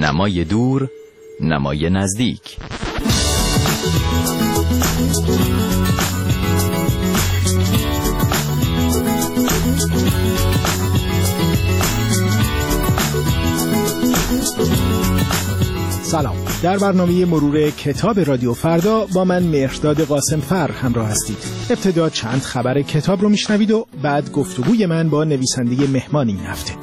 نمای دور، نمای نزدیک. سلام. در برنامه مرور کتاب رادیو فردا با من مهرداد قاسمفر همراه هستید. ابتدا چند خبر کتاب رو میشنوید و بعد گفتگوی من با نویسنده مهمان این هفته.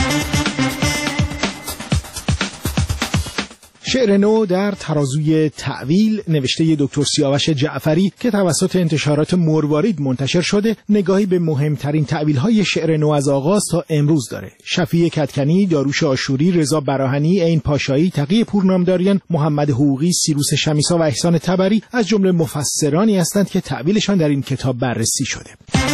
شعر نو در ترازوی تأویل نوشته دکتر سیاوش جعفری که توسط انتشارات مروارید منتشر شده، نگاهی به مهمترین تأویل‌های شعر نو از آغاز تا امروز داره. شفیع کدکنی، داروش آشوری، رضا براهنی، عین پاشایی، تقی پورنامداریان، محمد حقوقی، سیروس شمیسا و احسان تبری از جمله مفسرانی هستند که تأویلشان در این کتاب بررسی شده.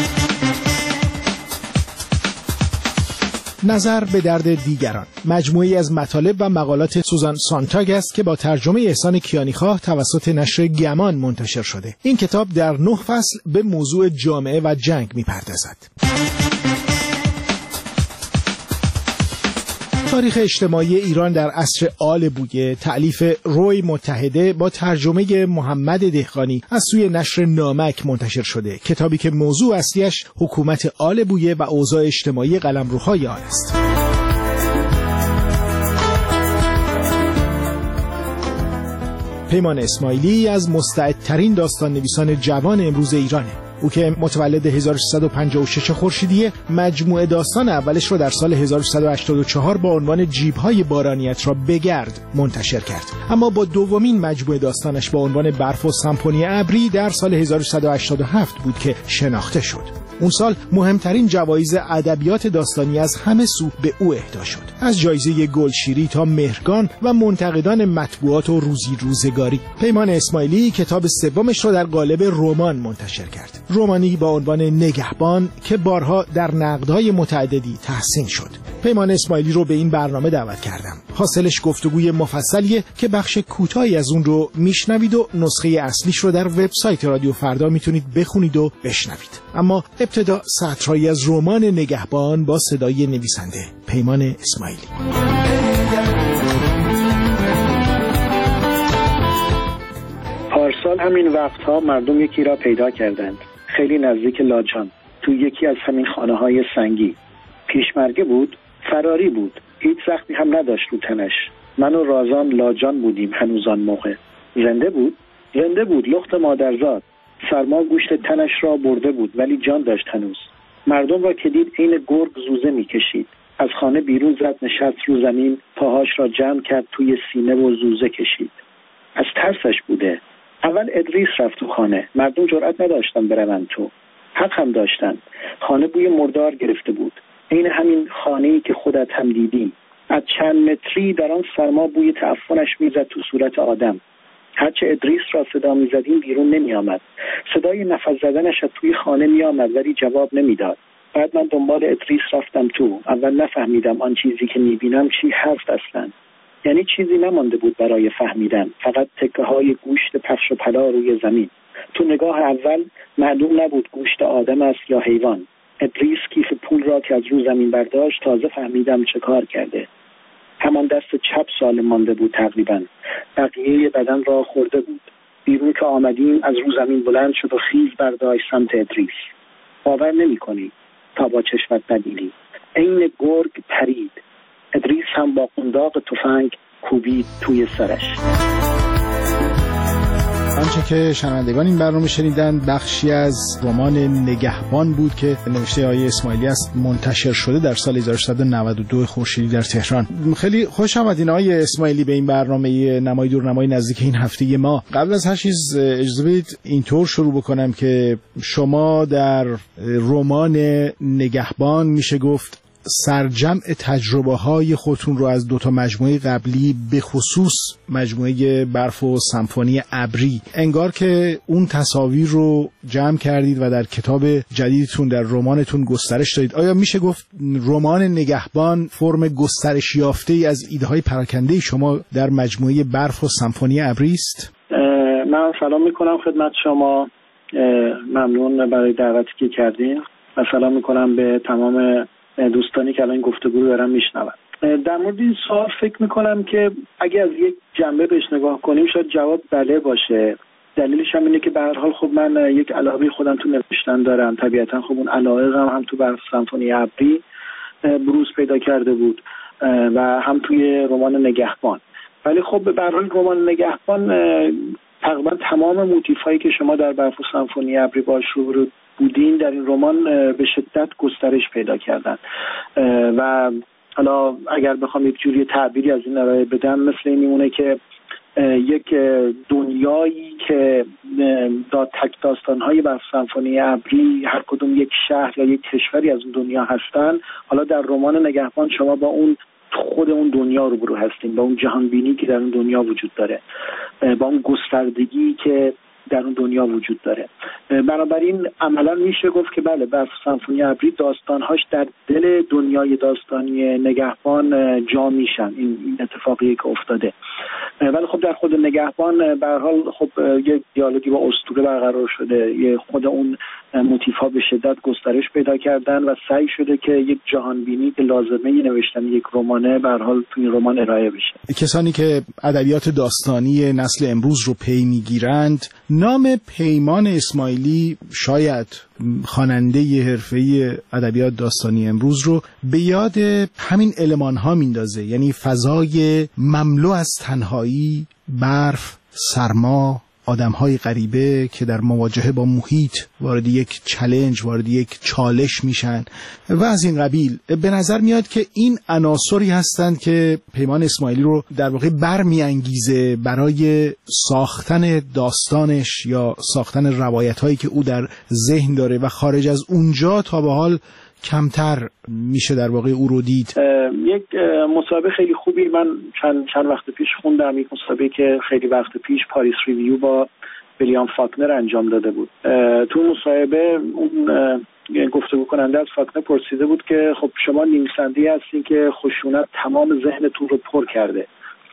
نظر به درد دیگران مجموعه‌ای از مطالب و مقالات سوزان سانتاگ است که با ترجمه احسان کیانیخواه توسط نشر گمان منتشر شده. این کتاب در 9 فصل به موضوع جامعه و جنگ می‌پردازد. تاریخ اجتماعی ایران در عصر آل بویه تألیف روی متحده با ترجمه محمد دهقانی از سوی نشر نامک منتشر شده. کتابی که موضوع اصلیش حکومت آل بویه و اوضاع اجتماعی قلمروهای آن است. پیمان اسماعیلی از مستعدترین داستان نویسان جوان امروز ایرانه. او که متولد 1356 خورشیدیه، مجموعه داستان اولش رو در سال 1384 با عنوان جیب‌های بارانیت را بگرد منتشر کرد. اما با دومین مجموعه داستانش با عنوان برف و سمفونی ابری در سال 1187 بود که شناخته شد. اون سال مهمترین جوایز ادبیات داستانی از همه سو به او اهدا شد، از جایزه گلشیری تا مهرگان و منتقدان مطبوعات و روزی روزگاری. پیمان اسماعیلی کتاب سومش را در قالب رمان منتشر کرد، رمانی با عنوان نگهبان که بارها در نقدهای متعددی تحسین شد. پیمان اسماعیلی رو به این برنامه دعوت کردم. حاصلش گفتگوی مفصلیه که بخش کوتاهی از اون رو میشنوید و نسخه اصلیش رو در وبسایت رادیو فردا میتونید بخونید و بشنوید. اما ابتدا سطرهایی از رمان نگهبان با صدای نویسنده پیمان اسماعیلی. پارسال همین وقتها مردم یکی را پیدا کردند، خیلی نزدیک لاجان، تو یکی از همین خانه‌های سنگی. پیشمرگه بود، فراری بود، هیچ زخمی هم نداشت رو تنش. من و رازان لاجان بودیم هنوز آن موقع. زنده بود، لخت مادرزاد. سرما گوشت تنش را برده بود ولی جان داشت هنوز. مردم را که دید عین گرگ زوزه می‌کشید. از خانه بیرون زد، نشست رو زمین، پاهاش را جمع کرد توی سینه و زوزه کشید. از ترسش بوده. اول ادریس رفت تو خانه. مردم جرأت نداشتن برون تو. حق هم داشتن. خانه بوی مردار گرفته بود، عین همین خانه‌ای که خودت هم دیدی. از چند متری در آن سرما بوی تعفنش میزد تو صورت آدم. هرچه ادریس را صدا میزدیم بیرون نمی آمد. صدای نفس زدنش از توی خانه می آمد ولی جواب نمیداد. بعد من دنبال ادریس رفتم تو. اول نفهمیدم آن چیزی که میبینم چی هست اصلا. یعنی چیزی نمانده بود برای فهمیدن، فقط تکه های گوشت پخش و پلا روی زمین. تو نگاه اول معلوم نبود گوشت آدم است یا حیوان. ادریس کیف پول را که از رو زمین برداشت تازه فهمیدم چه کار کرده. همان دست چپ سالم مانده بود تقریبا. بقیه بدن را خورده بود. بیرون که آمدیم از رو زمین بلند شد و خیز برداشت سمت ادریس. باور نمی‌کنی تا با چشمت ببینی. عین گرگ پرید. ادریس هم با قنداق تفنگ کوبید توی سرش. آنچه که شنوندگان این برنامه شنیدن بخشی از رمان نگهبان بود که نوشته آقای اسماعیلی است، منتشر شده در سال 1392 خورشیدی در تهران. خیلی خوش آمدین آقای اسماعیلی به این برنامه نمای دور نمای نزدیک این هفته ما. قبل از هر چیز اجازه بدید اینطور شروع بکنم که شما در رمان نگهبان میشه گفت سرجمع تجربه‌های خودتون رو از 2 مجموعه قبلی به خصوص مجموعه برف و سمفونی ابری، انگار که اون تصاویر رو جمع کردید و در کتاب جدیدتون در رمانتون گسترش دادید. آیا میشه گفت رمان نگهبان فرم گسترش یافته‌ای از ایده‌های پراکنده شما در مجموعه برف و سمفونی ابری است؟ من سلام میکنم خدمت شما، ممنون برای دعوتی که کردین و سلام میکنم به تمام دوستانی که الان گفتگو رو دارن میشنون. در مورد این سوال فکر میکنم که اگه از یک جنبه بهش نگاه کنیم شاید جواب بله باشه. دلیلش هم اینه که به هر حال خب من یک علاقه خودم تو نوشتن دارم، طبیعتا خب اون علاقه هم تو برف سمفونی ابری بروز پیدا کرده بود و هم توی رمان نگهبان. ولی خب به هر حال رمان نگهبان تقریبا تمام موتیفایی که شما در برف سمفونی ابری باهاش روبرو بودین در این رمان به شدت گسترش پیدا کردن و حالا اگر بخوام یک جوری تعبیری از این ارائه بدم مثل این میمونه که یک دنیایی که تک داستان‌های برف سمفونی ابری هر کدوم یک شهر یا یک کشوری از اون دنیا هستن، حالا در رمان نگهبان شما با اون خود اون دنیا روبرو هستیم، با اون جهان بینی که در اون دنیا وجود داره، با اون گستردگی که در اون دنیا وجود داره. بنابراین عملا میشه گفت که بله برف سمفونی ابری داستانهاش در دل دنیای داستانی نگهبان جا میشن. این اتفاقیه که افتاده. ولی خب در خود نگهبان به هر حال خب یک دیالوگی با اسطوره برقرار شده، خود اون موتیف‌ها به شدت گسترش پیدا کردن و سعی شده که یک جهان بینی که لازمه نوشتن یک رمانه به هر حال توی این رمان ارائه بشه. کسانی که ادبیات داستانی نسل امروز رو پی میگیرند، نام پیمان اسماعیلی شاید خواننده حرفه‌ای ادبیات داستانی امروز رو به یاد همین المان‌ها میندازه، یعنی فضای مملو از تنهایی، برف، سرما، آدم‌های غریبه که در مواجهه با محیط وارد یک چالش، وارد یک چالش میشن و از این قبیل. به نظر میاد که این عناصری هستند که پیمان اسماعیلی رو در واقع برمیانگیزه برای ساختن داستانش یا ساختن روایت‌هایی که او در ذهن داره و خارج از اونجا تا به حال کمتر میشه در واقع او رو دید. یک مصاحبه خیلی خوبی من چند وقت پیش خوندم، یک مصاحبه که خیلی وقت پیش پاریس ریویو با ویلیام فاکنر انجام داده بود. تو مصاحبه اون گفتگو کننده از فاکنر پرسیده بود که خب شما نویسنده‌ای هستین که خشونت تمام ذهنتون رو پر کرده،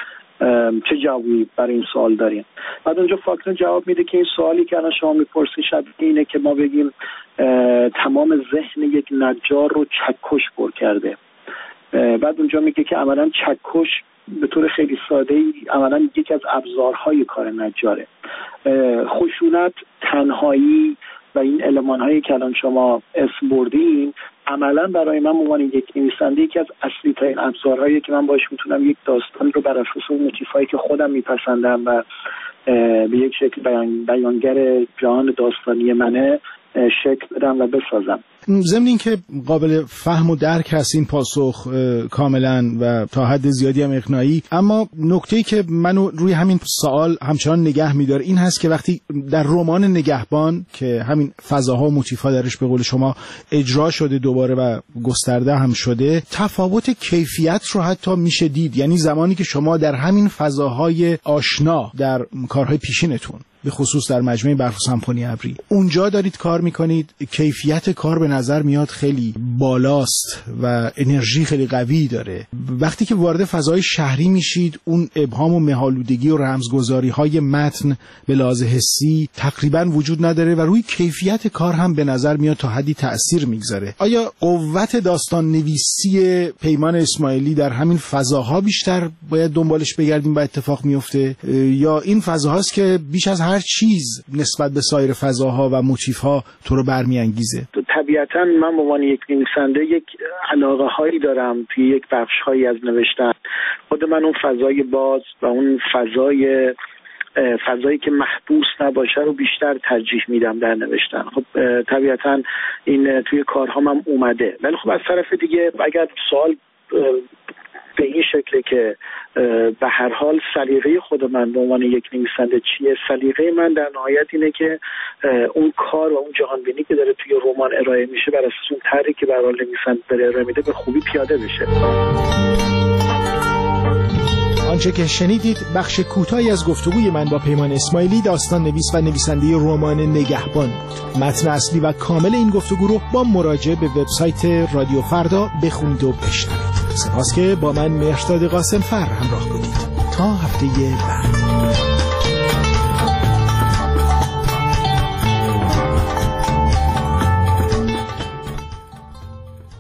چه جوابی برای این سوال دارین؟ بعد اونجا فاکنر جواب میده که این سوالی که الان شما میپرسین شبیه اینه که ما بگیم تمام ذهن یک نجار رو چکش پر کرده. بعد اونجا میگه که عملا چکش به طور خیلی ساده‌ای عملا یکی از ابزارهای کار نجاره. خشونت، تنهایی و این المان‌هایی که الان شما اسم بردین عملا برای من عنوان یک نویسنده یکی از اصلی ترین ابزارهایی که من باهاش میتونم یک داستان رو بر اساس اون موتیفایی که خودم میپسندم و به یک شکل بیانگر جهان داستانی منه شکل بدم و بسازم. ضمن این که قابل فهم و درک هست این پاسخ کاملا و تا حد زیادی هم اقناعی، اما نکته‌ای که منو روی همین سوال همچنان نگه می‌داره این هست که وقتی در رمان نگهبان که همین فضاها و موتیف‌ها درش به قول شما اجرا شده دوباره و گسترده هم شده، تفاوت کیفیت رو حتی میشه دید. یعنی زمانی که شما در همین فضاهای آشنا در کارهای پیشینتون به خصوص در مجموعه برف سمفونی ابری اونجا دارید کار میکنید، کیفیت کار به نظر میاد خیلی بالاست و انرژی خیلی قوی داره. وقتی که وارد فضای شهری میشید اون ابهام و مه‌آلودگی و رمزگذاری های متن به لحاظ حسی تقریبا وجود نداره و روی کیفیت کار هم به نظر میاد تا حدی تأثیر میگذاره. آیا قوت داستان نویسی پیمان اسماعیلی در همین فضاها بیشتر باید دنبالش بگردیم و اتفاق میفته، یا این فضاهاست که بیش از هر چیز نسبت به سایر فضاها و موتیف‌ها تو رو برمیانگیزه؟ طبیعتاً من به عنوان یک نویسنده یک علاقه هایی دارم توی یک بخش هایی از نوشتن. خود من اون فضای باز و اون فضایی که محبوس نباشه رو بیشتر ترجیح میدم در نوشتن. خب طبیعتاً این توی کارهام هم اومده، ولی خب از طرف دیگه اگر سوال به این شکله که به هر حال سلیقه خود من به عنوان یک نویسنده چیه، سلیقه من در نهایت اینه که اون کار و اون جهان بینی که داره توی رمان ارائه میشه بر اساس اون طرحی که به هر حال نویسنده داره ارائه میده به خوبی پیاده بشه. آنچه که شنیدید بخش کوتاهی از گفتگوی من با پیمان اسماعیلی، داستان نویس و نویسنده رمان نگهبان بود. متن اصلی و کامل این گفتگو رو با مراجعه به وبسایت رادیو فردا بخونید و بشنوید. سپاس که با من مهرداد قاسم فر همراه بودید. تا هفته بعد.